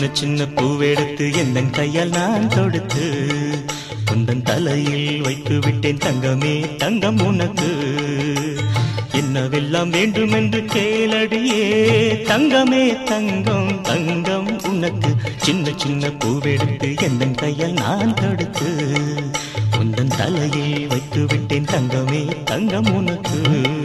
சின்ன பூவெடுத்து எந்தன் கையால் நான் தொடுத்து உந்தன் தலையில் வைத்து விட்டேன் தங்கமே தங்கம் உனக்கு. என்னவெல்லாம் வேண்டுமென்று கேளடியே தங்கமே தங்கம் தங்கம் உனக்கு. சின்ன சின்ன பூவெடுத்து எந்தன் கையால் நான் தொடுத்து உந்தன் தலையில் வைத்து விட்டேன் தங்கமே தங்கம் உனக்கு.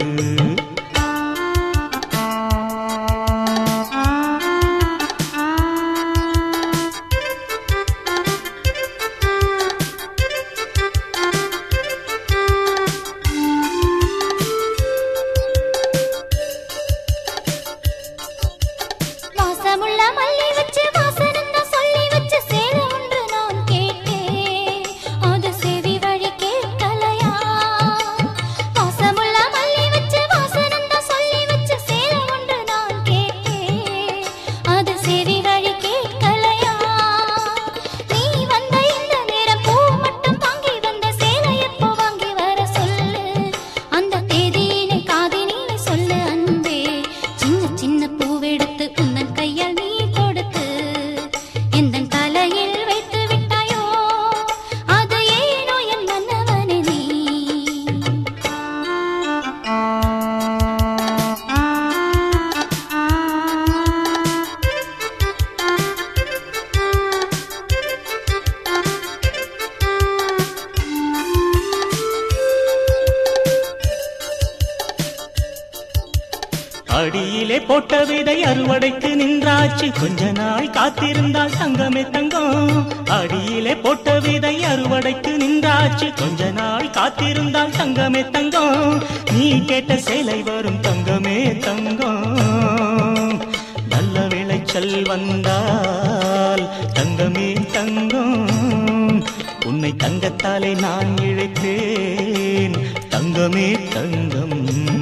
அடியிலே போட்ட விதை அறுவடைக்கு நின்றாச்சு கொஞ்ச நாள் காத்திருந்தால் தங்கமே தங்கம். அடியிலே போட்ட விதை அறுவடைக்கு நின்றாச்சு கொஞ்ச நாள் காத்திருந்தால் தங்கமே தங்கம். நீ கேட்ட சேலை வரும் தங்கமே தங்கம். நல்ல விளைச்சல் வந்தால் தங்கமே தங்கம். உன்னை தங்கத்தாலே நான் இழைத்தேன் தங்கமே தங்கம்.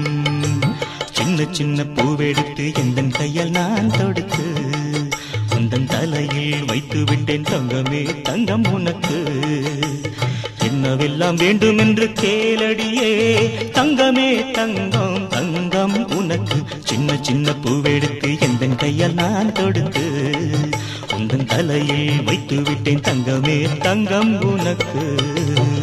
சின்ன சின்ன பூவெடுத்து எந்தன் கையால் நான் தொடுத்து உந்தன் தலையில் வைத்து விட்டேன் தங்கமே தங்கம் உனக்கு. என்னவெல்லாம் வேண்டுமென்று கேளடியே தங்கமே தங்கம் தங்கம் உனக்கு. சின்ன சின்ன பூவெடுத்து எந்தன் கையால் நான் தொடுத்து உந்தன் தலையில் வைத்து விட்டேன் தங்கமே தங்கம் உனக்கு.